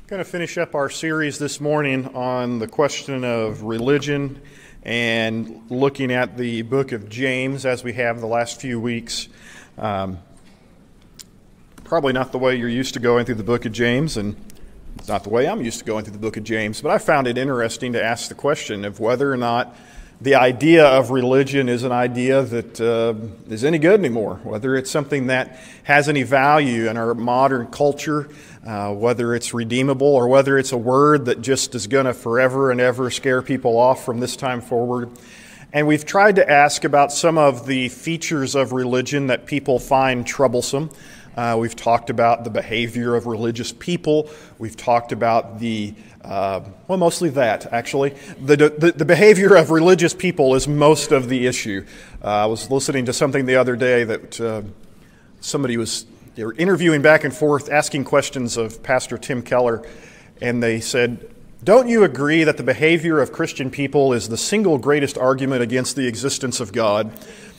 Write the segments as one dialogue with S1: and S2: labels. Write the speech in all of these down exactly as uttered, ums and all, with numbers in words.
S1: Going to finish up our series this morning on the question of religion and looking at the book of James as we have the last few weeks. Um, probably not the way you're used to going through the book of James, and it's not the way I'm used to going through the book of James, but I found it interesting to ask the question of whether or not the idea of religion is an idea that uh, is any good anymore, whether it's something that has any value in our modern culture, uh, whether it's redeemable, or whether it's a word that just is going to forever and ever scare people off from this time forward. And we've tried to ask about some of the features of religion that people find troublesome. Uh, we've talked about the behavior of religious people. We've talked about the Uh, well, mostly that, actually. The, the the behavior of religious people is most of the issue. Uh, I was listening to something the other day that uh, somebody was they were interviewing back and forth, asking questions of Pastor Tim Keller, and they said, "Don't you agree that the behavior of Christian people is the single greatest argument against the existence of God?"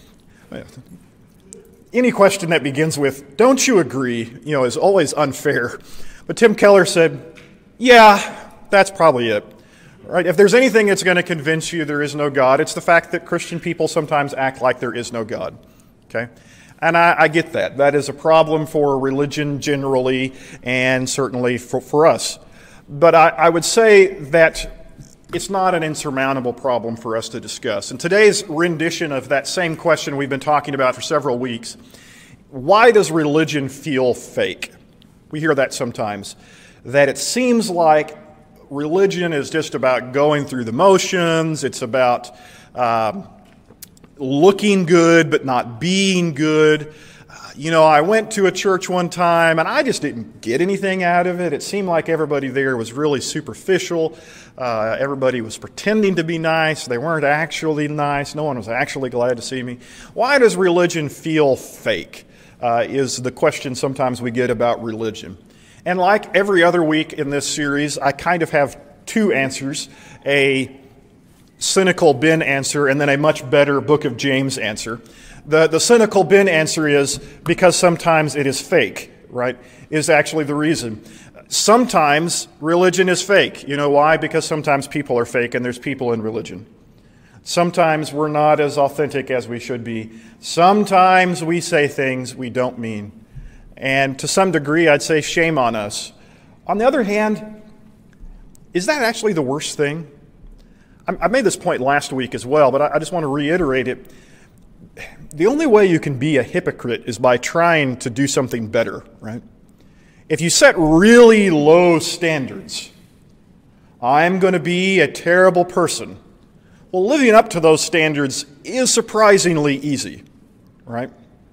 S1: Any question that begins with, "Don't you agree?" you know, is always unfair. But Tim Keller said, "Yeah, that's probably it. Right? If there's anything that's going to convince you there is no God, it's the fact that Christian people sometimes act like there is no God." Okay? And I, I get that. That is a problem for religion generally, and certainly for, for us. But I, I would say that it's not an insurmountable problem for us to discuss. In today's rendition of that same question we've been talking about for several weeks, why does religion feel fake? We hear that sometimes, that it seems like religion is just about going through the motions. It's about um, looking good but not being good. Uh, you know, I went to a church one time and I just didn't get anything out of it. It seemed like everybody there was really superficial. Uh, everybody was pretending to be nice. They weren't actually nice. No one was actually glad to see me. Why does religion feel fake? Uh, is the question sometimes we get about religion. And like every other week in this series, I kind of have two answers, a cynical Ben answer and then a much better Book of James answer. The, the cynical Ben answer is because sometimes it is fake, right, is actually the reason. Sometimes religion is fake. You know why? Because sometimes people are fake and there's people in religion. Sometimes we're not as authentic as we should be. Sometimes we say things we don't mean. And to some degree, I'd say shame on us. On the other hand, is that actually the worst thing? I made this point last week as well, but I just want to reiterate it. The only way you can be a hypocrite is by trying to do something better, right? If you set really low standards, I'm going to be a terrible person. Well, living up to those standards is surprisingly easy, right?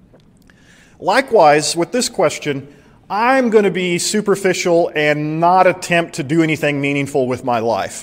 S1: Likewise, with this question, I'm going to be superficial and not attempt to do anything meaningful with my life.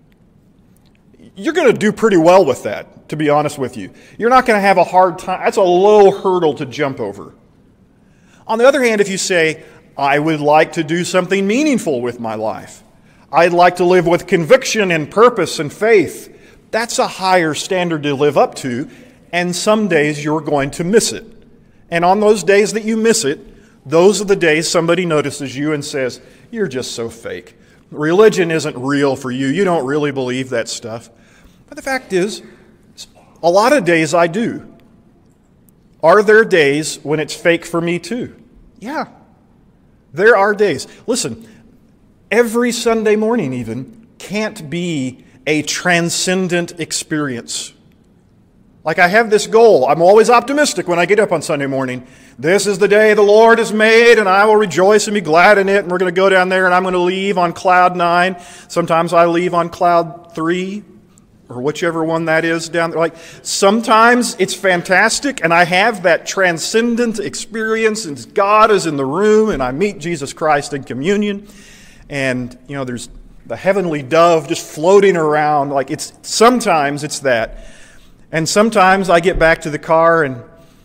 S1: You're going to do pretty well with that, to be honest with you. You're not going to have a hard time. That's a low hurdle to jump over. On the other hand, if you say, I would like to do something meaningful with my life, I'd like to live with conviction and purpose and faith, that's a higher standard to live up to, and some days you're going to miss it. And on those days that you miss it, those are the days somebody notices you and says, you're just so fake. Religion isn't real for you. You don't really believe that stuff. But the fact is, a lot of days I do. Are there days when it's fake for me too? Yeah, there are days. Listen, every Sunday morning even can't be a transcendent experience. Like I have this goal. I'm always optimistic when I get up on Sunday morning. This is the day the Lord has made, and I will rejoice and be glad in it. And we're going to go down there, and I'm going to leave on cloud nine. Sometimes I leave on cloud three, or whichever one that is down there. Like sometimes it's fantastic, and I have that transcendent experience, and God is in the room, and I meet Jesus Christ in communion, and you know there's the heavenly dove just floating around. Like it's sometimes it's that. And sometimes I get back to the car and,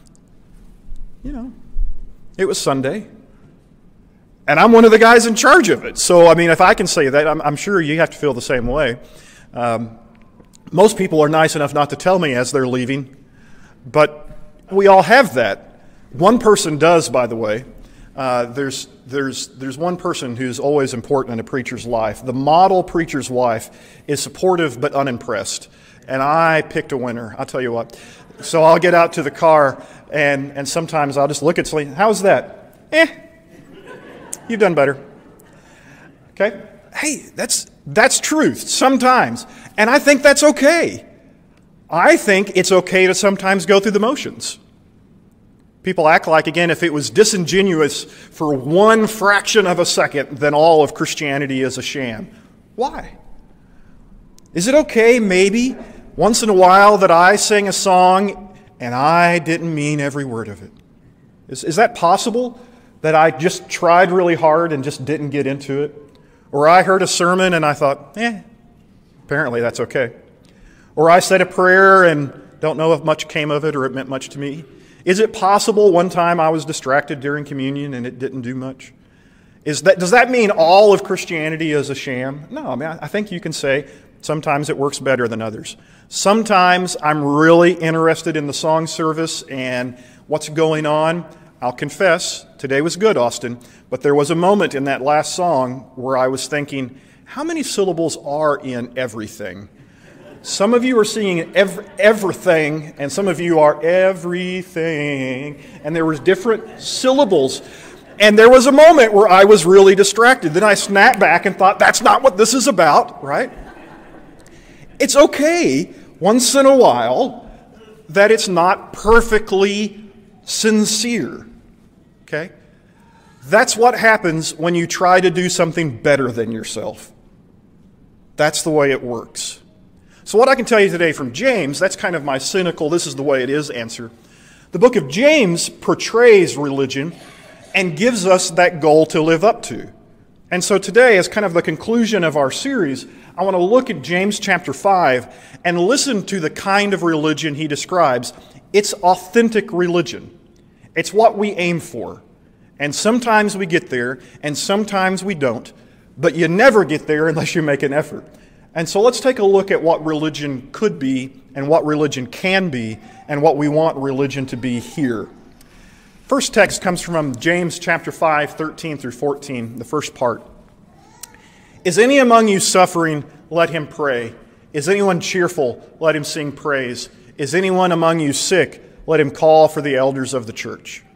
S1: you know, it was Sunday. And I'm one of the guys in charge of it. So, I mean, if I can say that, I'm, I'm sure you have to feel the same way. Um, most people are nice enough not to tell me as they're leaving. But we all have that. One person does, by the way. Uh, there's, there's, there's one person who's always important in a preacher's life. The model preacher's wife is supportive but unimpressed. And I picked a winner, I'll tell you what. So I'll get out to the car, and, and sometimes I'll just look at Celine. How's that? Eh, you've done better. Okay? Hey, that's, that's truth sometimes. And I think that's okay. I think it's okay to sometimes go through the motions. People act like, again, if it was disingenuous for one fraction of a second, then all of Christianity is a sham. Why? Is it okay, maybe, once in a while that I sing a song and I didn't mean every word of it? Is, is that possible? That I just tried really hard and just didn't get into it? Or I heard a sermon and I thought, eh, apparently that's okay. Or I said a prayer and don't know if much came of it or it meant much to me. Is it possible one time I was distracted during communion and it didn't do much? Is that, does that mean all of Christianity is a sham? No, I mean, I think you can say sometimes it works better than others. Sometimes I'm really interested in the song service and what's going on. I'll confess, today was good, Austin, but there was a moment in that last song where I was thinking, how many syllables are in everything? Some of you are singing every, everything, and some of you are everything, and there was different syllables. And there was a moment where I was really distracted. Then I snapped back and thought, that's not what this is about, right? It's okay once in a while that it's not perfectly sincere, okay? That's what happens when you try to do something better than yourself. That's the way it works. So what I can tell you today from James, that's kind of my cynical, this is the way it is answer. The book of James portrays religion and gives us that goal to live up to. And so today, as kind of the conclusion of our series, I want to look at James chapter five and listen to the kind of religion he describes. It's authentic religion. It's what we aim for. And sometimes we get there, and sometimes we don't. But you never get there unless you make an effort. And so let's take a look at what religion could be and what religion can be and what we want religion to be here. First text comes from James chapter five, thirteen through fourteen, the first part. Is any among you suffering? Let him pray. Is anyone cheerful? Let him sing praise. Is anyone among you sick? Let him call for the elders of the church.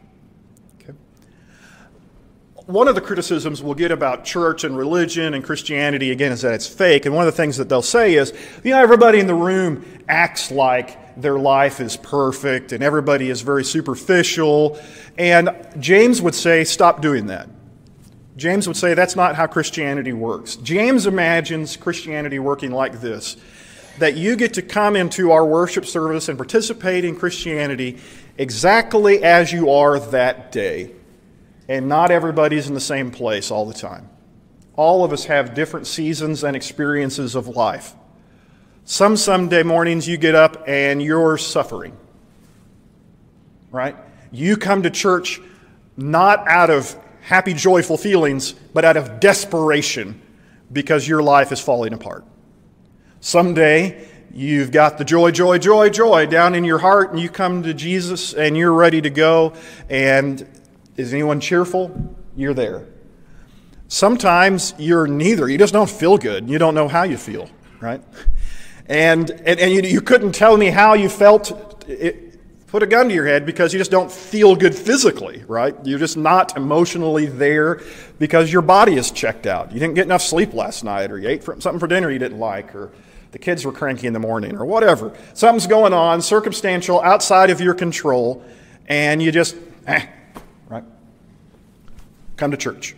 S1: One of the criticisms we'll get about church and religion and Christianity, again, is that it's fake. And one of the things that they'll say is, you know, everybody in the room acts like their life is perfect and everybody is very superficial. And James would say, stop doing that. James would say that's not how Christianity works. James imagines Christianity working like this, that you get to come into our worship service and participate in Christianity exactly as you are that day. And not everybody's in the same place all the time. All of us have different seasons and experiences of life. Some Sunday mornings you get up and you're suffering, right? You come to church not out of happy, joyful feelings, but out of desperation because your life is falling apart. Someday you've got the joy, joy, joy, joy down in your heart, and you come to Jesus and you're ready to go, and is anyone cheerful? You're there. Sometimes you're neither. You just don't feel good. You don't know how you feel, right? And and, and you, you couldn't tell me how you felt. It, put a gun to your head because you just don't feel good physically, right? You're just not emotionally there because your body is checked out. You didn't get enough sleep last night, or you ate something for dinner you didn't like, or the kids were cranky in the morning, or whatever. Something's going on, circumstantial, outside of your control, and you just, eh. Right? Come to church.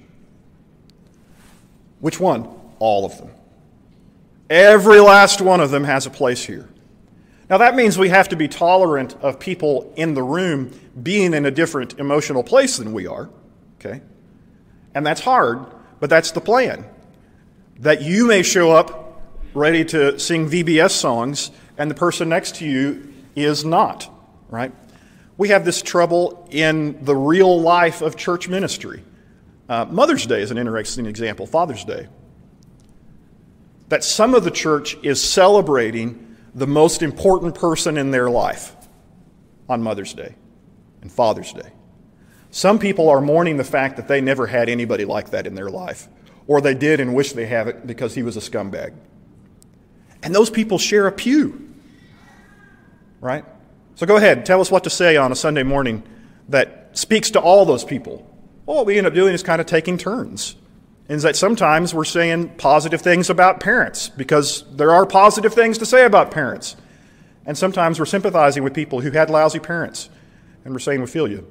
S1: Which one? All of them. Every last one of them has a place here. Now that means we have to be tolerant of people in the room being in a different emotional place than we are. Okay? And that's hard, but that's the plan. That you may show up ready to sing V B S songs and the person next to you is not. Right? We have this trouble in the real life of church ministry. Uh, Mother's Day is an interesting example, Father's Day. That some of the church is celebrating the most important person in their life on Mother's Day and Father's Day. Some people are mourning the fact that they never had anybody like that in their life, or they did and wish they have it because he was a scumbag. And those people share a pew, right? So go ahead, tell us what to say on a Sunday morning that speaks to all those people. Well, what we end up doing is kind of taking turns. And is that sometimes we're saying positive things about parents because there are positive things to say about parents. And sometimes we're sympathizing with people who had lousy parents, and we're saying we feel you.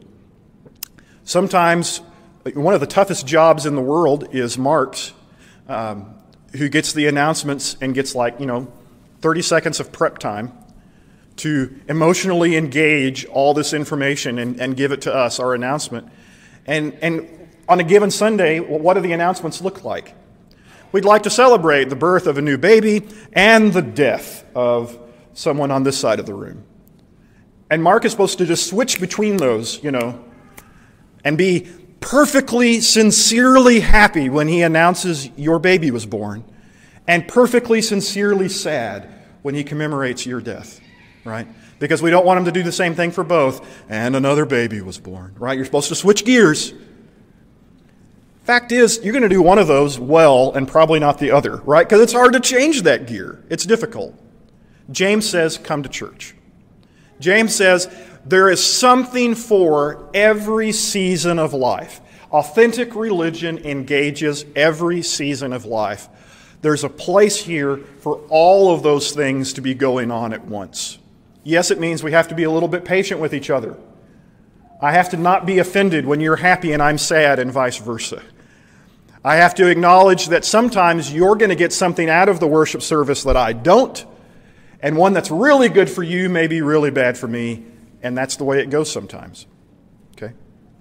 S1: Sometimes one of the toughest jobs in the world is Mark's, um, who gets the announcements and gets like, you know, thirty seconds of prep time to emotionally engage all this information and, and give it to us, our announcement. And, and on a given Sunday, well, what do the announcements look like? We'd like to celebrate the birth of a new baby and the death of someone on this side of the room. And Mark is supposed to just switch between those, you know, and be perfectly, sincerely happy when he announces your baby was born, and perfectly, sincerely sad when he commemorates your death, right? Because we don't want him to do the same thing for both, and another baby was born, right? You're supposed to switch gears. Fact is, you're going to do one of those well and probably not the other, right? Because it's hard to change that gear. It's difficult. James says, come to church. James says, there is something for every season of life. Authentic religion engages every season of life. There's a place here for all of those things to be going on at once. Yes, it means we have to be a little bit patient with each other. I have to not be offended when you're happy and I'm sad, and vice versa. I have to acknowledge that sometimes you're going to get something out of the worship service that I don't, and one that's really good for you may be really bad for me, and that's the way it goes sometimes. Okay?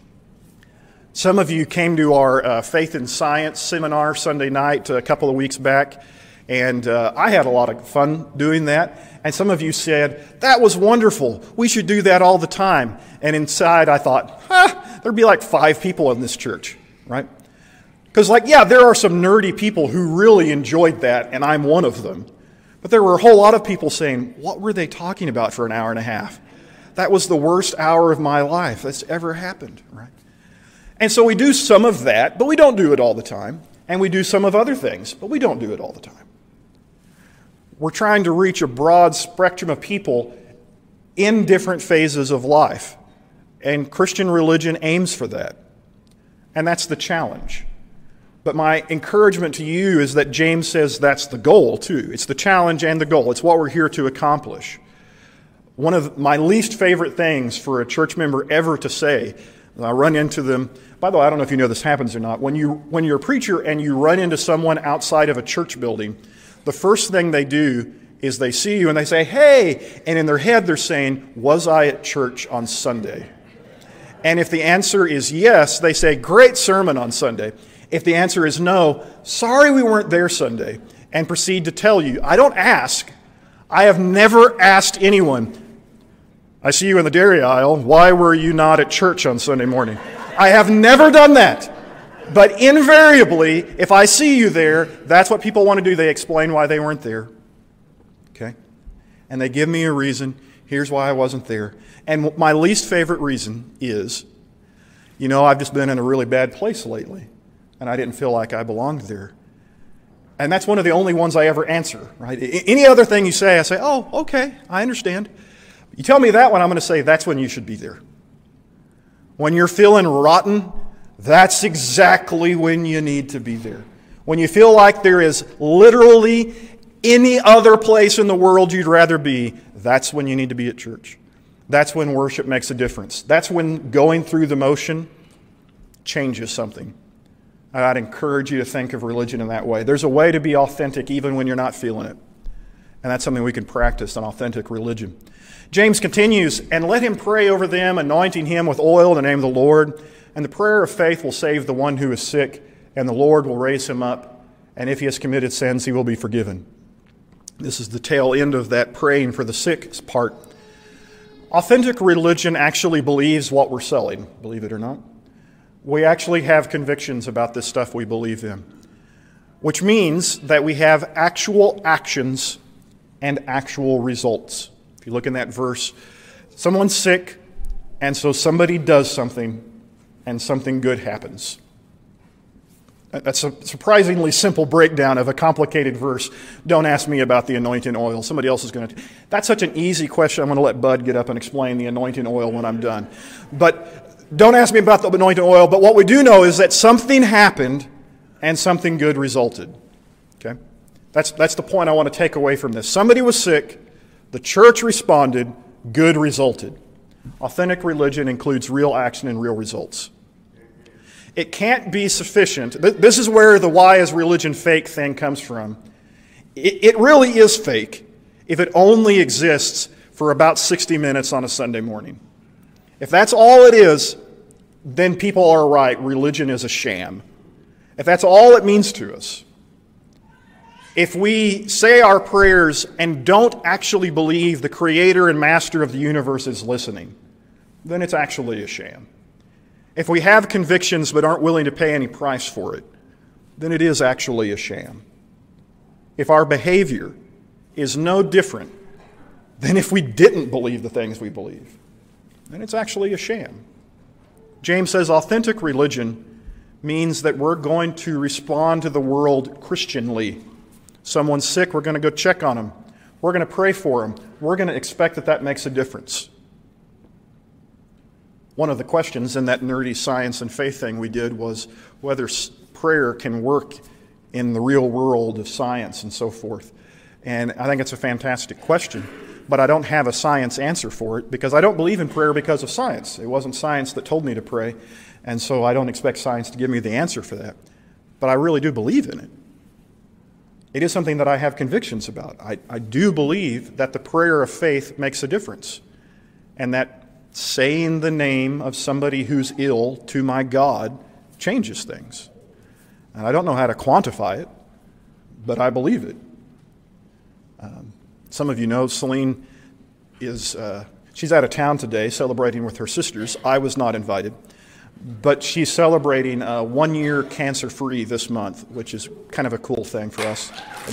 S1: Some of you came to our uh, Faith and Science seminar Sunday night a couple of weeks back, and uh, I had a lot of fun doing that. And some of you said, that was wonderful. We should do that all the time. And inside I thought, huh, there'd be like five people in this church, right? Because like, yeah, there are some nerdy people who really enjoyed that, and I'm one of them. But there were a whole lot of people saying, what were they talking about for an hour and a half? That was the worst hour of my life that's ever happened, right? And so we do some of that, but we don't do it all the time. And we do some of other things, but we don't do it all the time. We're trying to reach a broad spectrum of people in different phases of life. And Christian religion aims for that. And that's the challenge. But my encouragement to you is that James says that's the goal too. It's the challenge and the goal. It's what we're here to accomplish. One of my least favorite things for a church member ever to say, and I run into them. By the way, I don't know if you know this happens or not. When, you, when you're a preacher and you run into someone outside of a church building, the first thing they do is they see you and they say, hey, and in their head they're saying, was I at church on Sunday? And if the answer is yes, they say, great sermon on Sunday. If the answer is no, sorry we weren't there Sunday, and proceed to tell you. I don't ask. I have never asked anyone, I see you in the dairy aisle, why were you not at church on Sunday morning? I have never done that. But invariably, if I see you there, that's what people want to do. They explain why they weren't there. Okay? And they give me a reason. Here's why I wasn't there. And my least favorite reason is, you know, I've just been in a really bad place lately, and I didn't feel like I belonged there. And that's one of the only ones I ever answer, right? Any other thing you say, I say, oh, okay, I understand. You tell me that one, I'm going to say that's when you should be there. When you're feeling rotten, that's exactly when you need to be there. When you feel like there is literally any other place in the world you'd rather be, that's when you need to be at church. That's when worship makes a difference. That's when going through the motion changes something. And I'd encourage you to think of religion in that way. There's a way to be authentic even when you're not feeling it. And that's something we can practice, an authentic religion. James continues, and let him pray over them, anointing him with oil in the name of the Lord. And the prayer of faith will save the one who is sick, and the Lord will raise him up. And if he has committed sins, he will be forgiven. This is the tail end of that praying for the sick part. Authentic religion actually believes what we're selling, believe it or not. We actually have convictions about this stuff we believe in, which means that we have actual actions and actual results. If you look in that verse, someone's sick, and so somebody does something and something good happens. That's a surprisingly simple breakdown of a complicated verse. Don't ask me about the anointing oil. Somebody else is going to. That's such an easy question. I'm going to let Bud get up and explain the anointing oil when I'm done. But don't ask me about the anointing oil. But what we do know is that something happened and something good resulted. Okay? That's, that's the point I want to take away from this. Somebody was sick. The church responded. Good resulted. Authentic religion includes real action and real results. It can't be sufficient. This is where the why is religion fake thing comes from. It, it really is fake if it only exists for about sixty minutes on a Sunday morning. If that's all it is, then people are right. Religion is a sham. If that's all it means to us. If we say our prayers and don't actually believe the creator and master of the universe is listening, then it's actually a sham. If we have convictions but aren't willing to pay any price for it, then it is actually a sham. If our behavior is no different than if we didn't believe the things we believe, then it's actually a sham. James says authentic religion means that we're going to respond to the world Christianly. Someone's sick, we're going to go check on them. We're going to pray for them. We're going to expect that that makes a difference. One of the questions in that nerdy science and faith thing we did was whether prayer can work in the real world of science and so forth. And I think it's a fantastic question, but I don't have a science answer for it because I don't believe in prayer because of science. It wasn't science that told me to pray, and so I don't expect science to give me the answer for that. But I really do believe in it. It is something that I have convictions about. I, I do believe that the prayer of faith makes a difference, and that saying the name of somebody who's ill to my God changes things. And I don't know how to quantify it, but I believe it. Um, some of you know Celine is, uh, she's out of town today celebrating with her sisters. I was not invited. But she's celebrating uh, one year cancer-free this month, which is kind of a cool thing for us.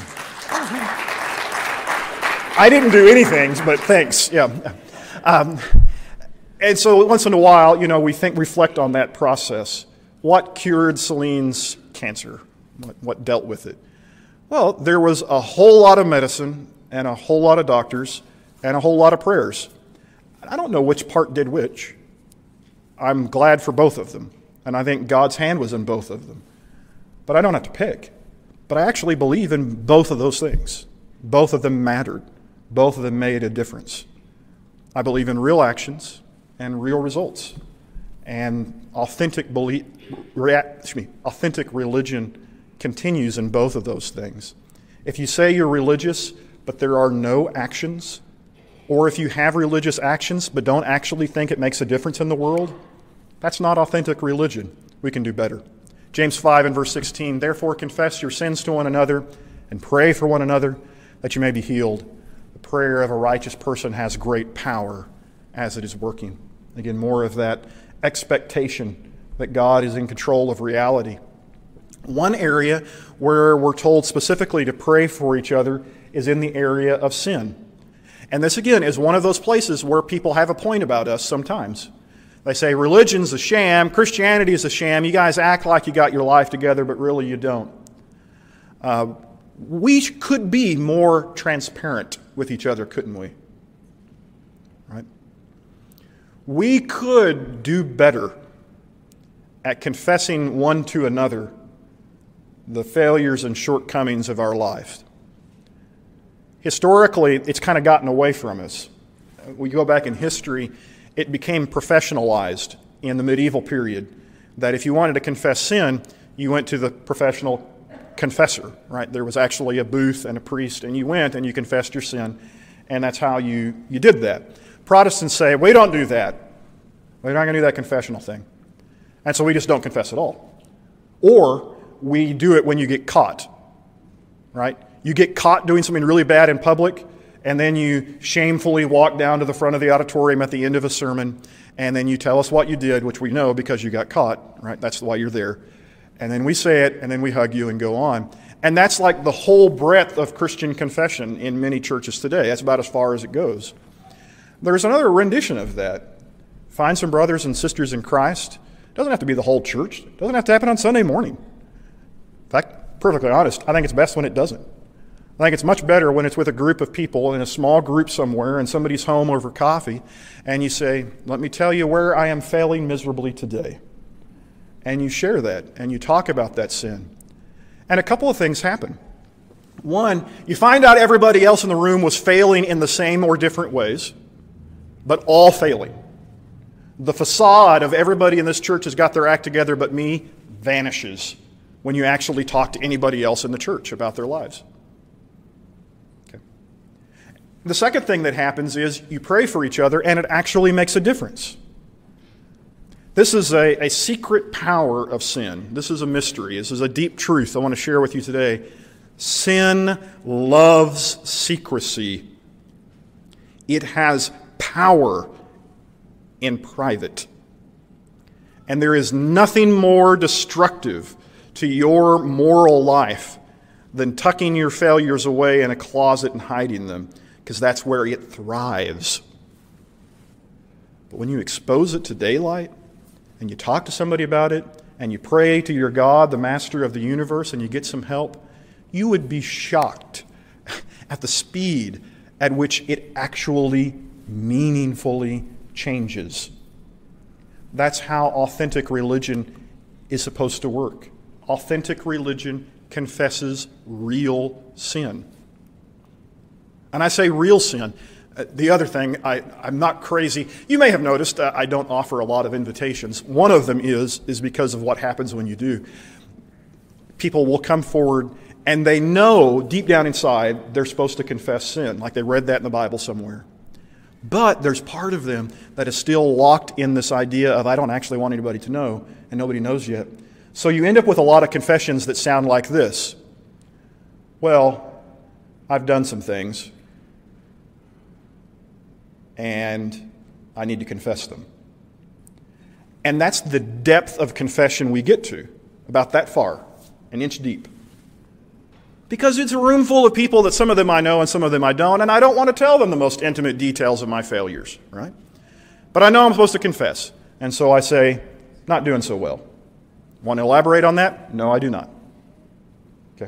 S1: I didn't do anything, but thanks. Yeah. Um, And so once in a while, you know, we think, reflect on that process. What cured Celine's cancer? What, what dealt with it? Well, there was a whole lot of medicine and a whole lot of doctors and a whole lot of prayers. I don't know which part did which. I'm glad for both of them, and I think God's hand was in both of them. But I don't have to pick. But I actually believe in both of those things. Both of them mattered. Both of them made a difference. I believe in real actions and real results. And authentic belief, excuse me, authentic religion continues in both of those things. If you say you're religious, but there are no actions, or if you have religious actions but don't actually think it makes a difference in the world, that's not authentic religion. We can do better. James five and verse sixteen, therefore confess your sins to one another and pray for one another that you may be healed. The prayer of a righteous person has great power as it is working. Again, more of that expectation that God is in control of reality. One area where we're told specifically to pray for each other is in the area of sin. And this, again, is one of those places where people have a point about us sometimes. They say, religion's a sham, Christianity is a sham, you guys act like you got your life together, but really you don't. Uh, we could be more transparent with each other, couldn't we? Right? We could do better at confessing one to another the failures and shortcomings of our life. Historically, it's kind of gotten away from us. We go back in history, it became professionalized in the medieval period, that if you wanted to confess sin, you went to the professional confessor, right? There was actually a booth and a priest, and you went and you confessed your sin, and that's how you, you did that. Protestants say, we don't do that. We're not going to do that confessional thing. And so we just don't confess at all. Or we do it when you get caught, right? You get caught doing something really bad in public, and then you shamefully walk down to the front of the auditorium at the end of a sermon, and then you tell us what you did, which we know because you got caught, right? That's why you're there. And then we say it, and then we hug you and go on. And that's like the whole breadth of Christian confession in many churches today. That's about as far as it goes. There's another rendition of that. Find some brothers and sisters in Christ It doesn't have to be the whole church. It doesn't have to happen on Sunday morning. In fact, perfectly honest, I think it's best when it doesn't. I think it's much better when it's with a group of people in a small group somewhere in somebody's home over coffee, and you say, let me tell you where I am failing miserably today. And you share that, and you talk about that sin. And a couple of things happen. One, you find out everybody else in the room was failing in the same or different ways, but all failing. The facade of everybody in this church has got their act together but me vanishes when you actually talk to anybody else in the church about their lives. Okay. The second thing that happens is you pray for each other and it actually makes a difference. This is a, a secret power of sin. This is a mystery. This is a deep truth I want to share with you today. Sin loves secrecy. It has power in private. And there is nothing more destructive to your moral life than tucking your failures away in a closet and hiding them, because that's where it thrives. But when you expose it to daylight, and you talk to somebody about it, and you pray to your God, the master of the universe, and you get some help, you would be shocked at the speed at which it actually meaningfully changes. That's how authentic religion is supposed to work. Authentic religion confesses real sin. And I say real sin. Uh, the other thing, I, I'm not crazy. You may have noticed uh, I don't offer a lot of invitations. One of them is, is because of what happens when you do. People will come forward and they know deep down inside they're supposed to confess sin, like they read that in the Bible somewhere. But there's part of them that is still locked in this idea of I don't actually want anybody to know, and nobody knows yet. So you end up with a lot of confessions that sound like this. Well, I've done some things, and I need to confess them. And that's the depth of confession we get to, about that far, an inch deep. Because it's a room full of people that some of them I know and some of them I don't, and I don't want to tell them the most intimate details of my failures, right? But I know I'm supposed to confess, and so I say, not doing so well. Want to elaborate on that? No, I do not. Okay.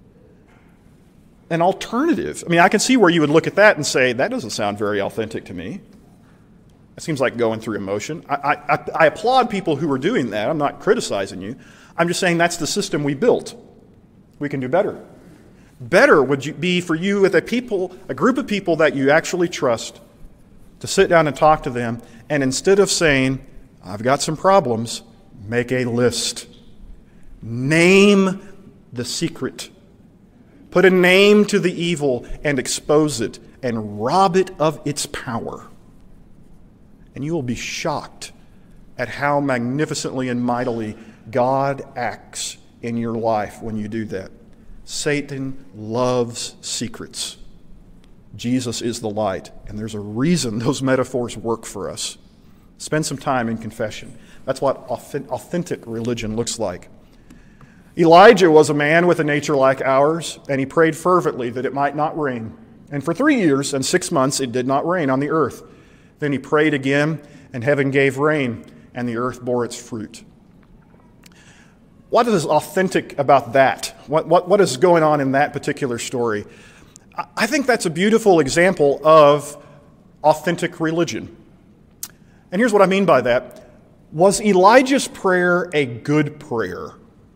S1: An alternative. I mean, I can see where you would look at that and say, that doesn't sound very authentic to me. It seems like going through emotion. I, I, I applaud people who are doing that. I'm not criticizing you. I'm just saying that's the system we built. We can do better. Better would you be for you with a people, a group of people that you actually trust, to sit down and talk to them, and instead of saying, I've got some problems, make a list. Name the secret. Put a name to the evil and expose it and rob it of its power. And you will be shocked at how magnificently and mightily God acts in your life when you do that. Satan loves secrets. Jesus is the light, and there's a reason those metaphors work for us. Spend some time in confession. That's what authentic religion looks like. Elijah was a man with a nature like ours, and he prayed fervently that it might not rain. And for three years and six months it did not rain on the earth. Then he prayed again, and heaven gave rain, and the earth bore its fruit. What is authentic about that? What, what, what is going on in that particular story? I think that's a beautiful example of authentic religion. And here's what I mean by that. Was Elijah's prayer a good prayer?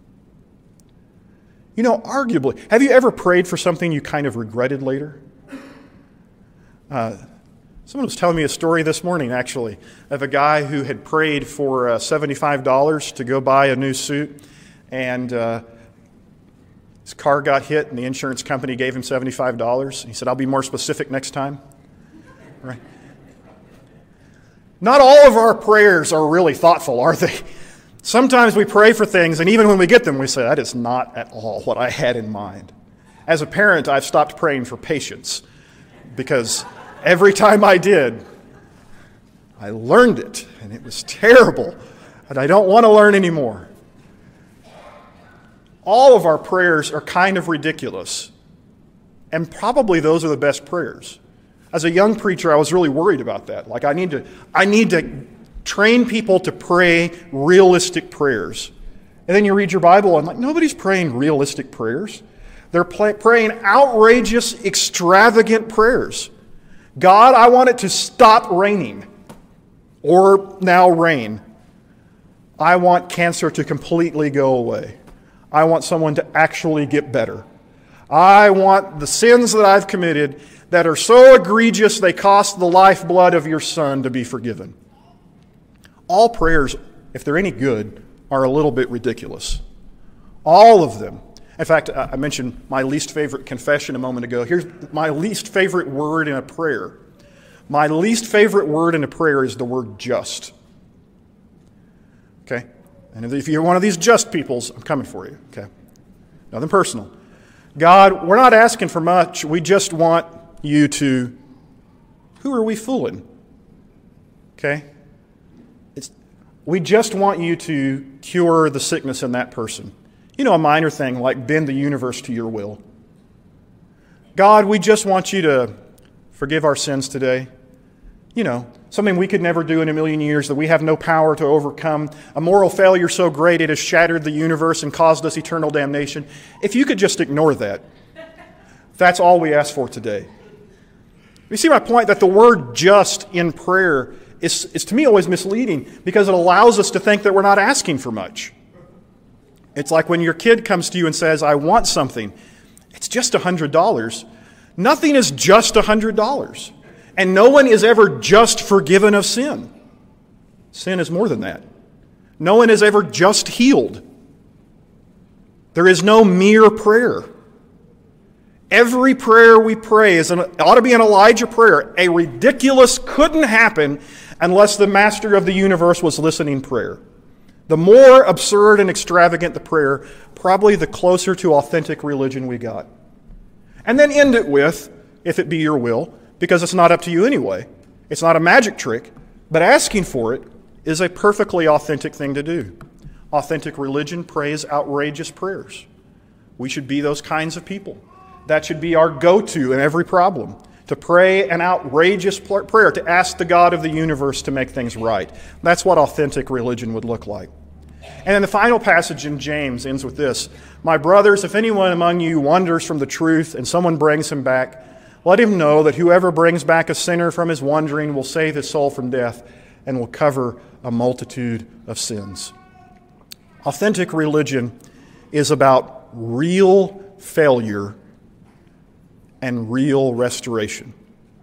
S1: You know, arguably. Have you ever prayed for something you kind of regretted later? Uh, someone was telling me a story this morning, actually, of a guy who had prayed for uh, seventy-five dollars to go buy a new suit. And uh, his car got hit, and the insurance company gave him seventy-five dollars. He said, I'll be more specific next time. Right? Not all of our prayers are really thoughtful, are they? Sometimes we pray for things, and even when we get them, we say, that is not at all what I had in mind. As a parent, I've stopped praying for patience, because every time I did, I learned it, and it was terrible, and I don't want to learn anymore. All of our prayers are kind of ridiculous, and probably those are the best prayers. As a young preacher, I was really worried about that. Like, I need to, I need to Train people to pray realistic prayers. And then you read your Bible and like, nobody's praying realistic prayers. They're play, praying outrageous, extravagant prayers. God, I want it to stop raining. Or now rain. I want cancer to completely go away. I want someone to actually get better. I want the sins that I've committed that are so egregious they cost the lifeblood of your son to be forgiven. All prayers, if they're any good, are a little bit ridiculous. All of them. In fact, I mentioned my least favorite confession a moment ago. Here's my least favorite word in a prayer. My least favorite word in a prayer is the word just. Okay? And if you're one of these just peoples, I'm coming for you. Okay? Nothing personal. God, we're not asking for much. We just want you to... Who are we fooling? Okay? It's, we just want you to cure the sickness in that person. You know, a minor thing like bend the universe to your will. God, we just want you to forgive our sins today. You know, something we could never do in a million years that we have no power to overcome. A moral failure so great it has shattered the universe and caused us eternal damnation. If you could just ignore that, that's all we ask for today. You see my point that the word just in prayer is, is to me always misleading because it allows us to think that we're not asking for much. It's like when your kid comes to you and says, I want something. It's just one hundred dollars. Nothing is just one hundred dollars. And no one is ever just forgiven of sin. Sin is more than that. No one is ever just healed. There is no mere prayer. Every prayer we pray is an, ought to be an Elijah prayer. A ridiculous couldn't happen unless the master of the universe was listening prayer. The more absurd and extravagant the prayer, probably the closer to authentic religion we got. And then end it with, if it be your will, because it's not up to you anyway. It's not a magic trick, but asking for it is a perfectly authentic thing to do. Authentic religion prays outrageous prayers. We should be those kinds of people. That should be our go-to in every problem. To pray an outrageous prayer, to ask the God of the universe to make things right. That's what authentic religion would look like. And then the final passage in James ends with this. My brothers, if anyone among you wanders from the truth and someone brings him back, let him know that whoever brings back a sinner from his wandering will save his soul from death and will cover a multitude of sins. Authentic religion is about real failure and real restoration.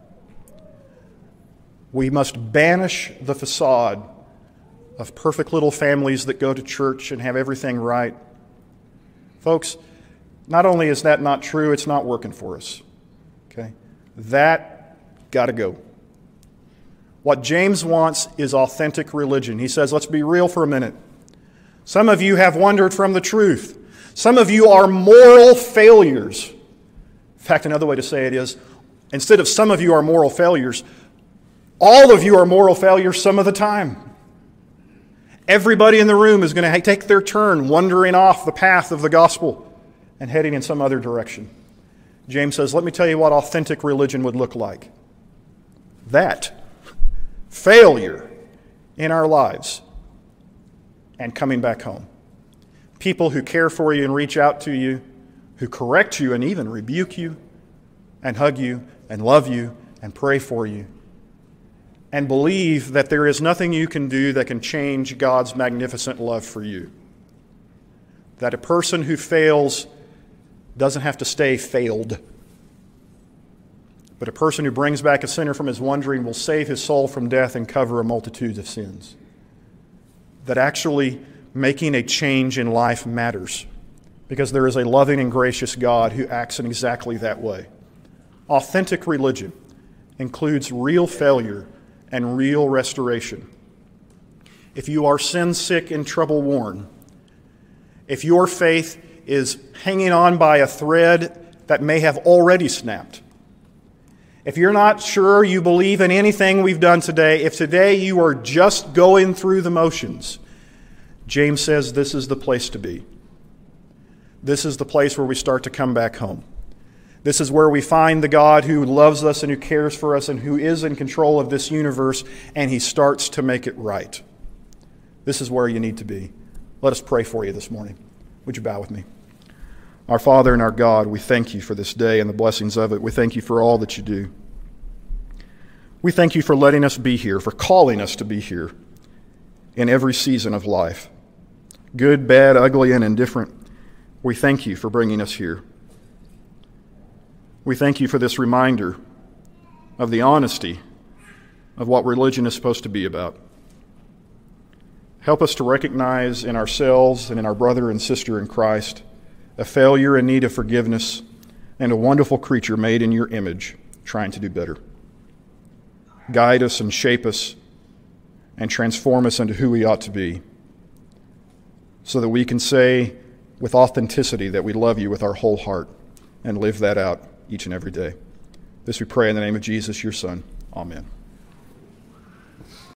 S1: We must banish the facade of perfect little families that go to church and have everything right. Folks, not only is that not true, it's not working for us. Okay? That got to go. What James wants is authentic religion. He says, let's be real for a minute. Some of you have wandered from the truth. Some of you are moral failures. In fact, another way to say it is, instead of some of you are moral failures, all of you are moral failures some of the time. Everybody in the room is going to take their turn wandering off the path of the gospel and heading in some other direction. James says, let me tell you what authentic religion would look like. That failure in our lives and coming back home. People who care for you and reach out to you, who correct you and even rebuke you and hug you and love you and pray for you, and believe that there is nothing you can do that can change God's magnificent love for you. That a person who fails doesn't have to stay failed. But a person who brings back a sinner from his wandering will save his soul from death and cover a multitude of sins. That actually making a change in life matters, because there is a loving and gracious God who acts in exactly that way. Authentic religion includes real failure and real restoration. If you are sin-sick and trouble-worn, if your faith is hanging on by a thread that may have already snapped, if you're not sure you believe in anything we've done today, if today you are just going through the motions, James says this is the place to be. This is the place where we start to come back home. This is where we find the God who loves us and who cares for us and who is in control of this universe, and he starts to make it right. This is where you need to be. Let us pray for you this morning. Would you bow with me? Our Father and our God, we thank you for this day and the blessings of it. We thank you for all that you do. We thank you for letting us be here, for calling us to be here in every season of life. Good, bad, ugly, and indifferent. We thank you for bringing us here. We thank you for this reminder of the honesty of what religion is supposed to be about. Help us to recognize in ourselves and in our brother and sister in Christ a failure in need of forgiveness and a wonderful creature made in your image trying to do better. Guide us and shape us and transform us into who we ought to be so that we can say with authenticity that we love you with our whole heart and live that out each and every day. This we pray in the name of Jesus, your Son. Amen.